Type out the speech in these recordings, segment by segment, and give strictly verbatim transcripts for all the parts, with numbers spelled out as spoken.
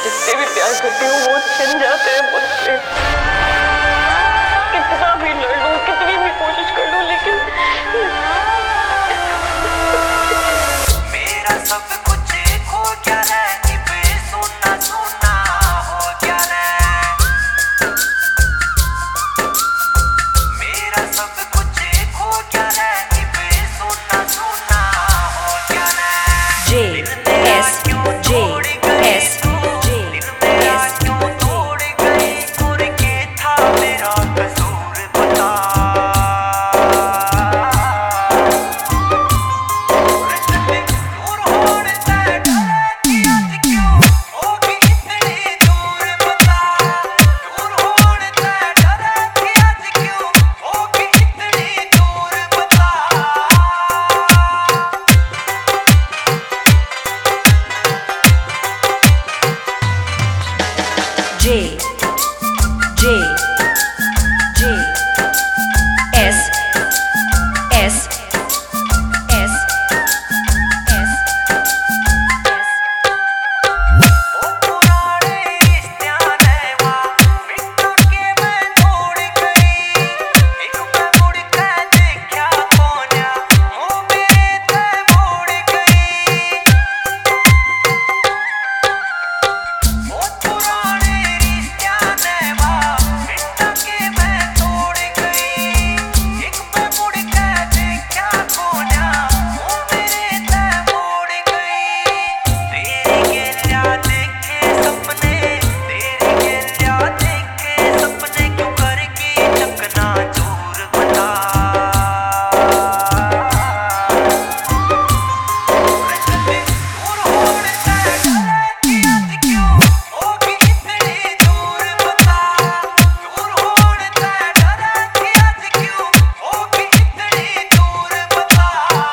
जितने भी प्यार करती हूँ वो छिन जाते हैं मुझसे। कितना भी लड़ लूं, कितनी भी कोशिश कर लूं, लेकिन मेरा सब कुछ खो गया है, इबे सोना सोना हो गया है। मेरा सब कुछ खो गया है, इबे सोना सोना हो गया है। J S J S J J J S S S S वो पुराने रिश्तियां नैवा मिट्टू के मैं तोड़ गई। एक मैं मुड़ के देखा कोन्या वो मेरे ते मोड़ गई। वो पुराने रिश्तियां नैवा मिट्टू के मैं तोड़ गई। एक मैं मुड़ के देखा कोन्या वो मेरे ते मोड़ गई। तेरी गिरिया देखे सपने, तेरी गिरिया देखे सपने क्यों करके चकना चूर बता। दूर होने से डरे कि आज क्यों होगी इतनी दूर बता। दूर होने से डरे कि आज क्यों होगी इतनी दूर बता।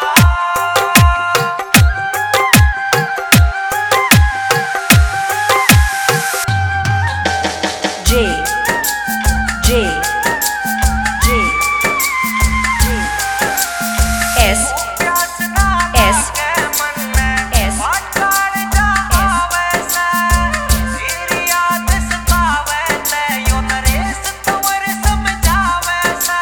J J J J S प्यास ना S लागे मन में S वाटकार जावे से। तेरी याद सतावे ते यो नरेश तुवर समझावे से।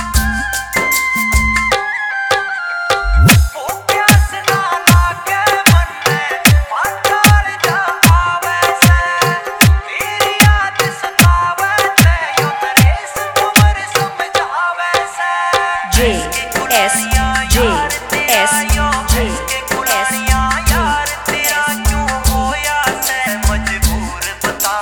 वो प्यास ना लागे मन में वाटकार जावे से। तेरी याद सतावे ते यो नरेश तुवर समझावे से। J S J S J S यार तेरा क्यों होया से मजबूर बता।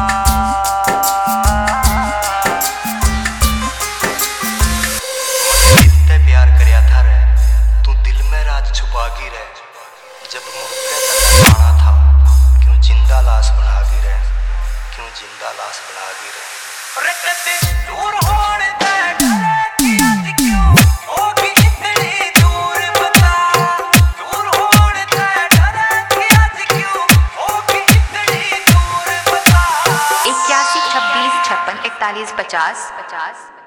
कितने प्यार करया था रे तू दिल में राज छुपागी रहे। जब मुर्दे तक आना था क्यों जिंदा लाश बनागी रहे। क्यों जिंदा लाश बनागी रहे। दूर होने से डरे कि आज क्यों होगी इतनी दूर बता। दूर होने से डरे कि आज क्यों होगी इतनी दूर बता। इक्यासी छब्बीस छप्पन इकतालीस पचास पचास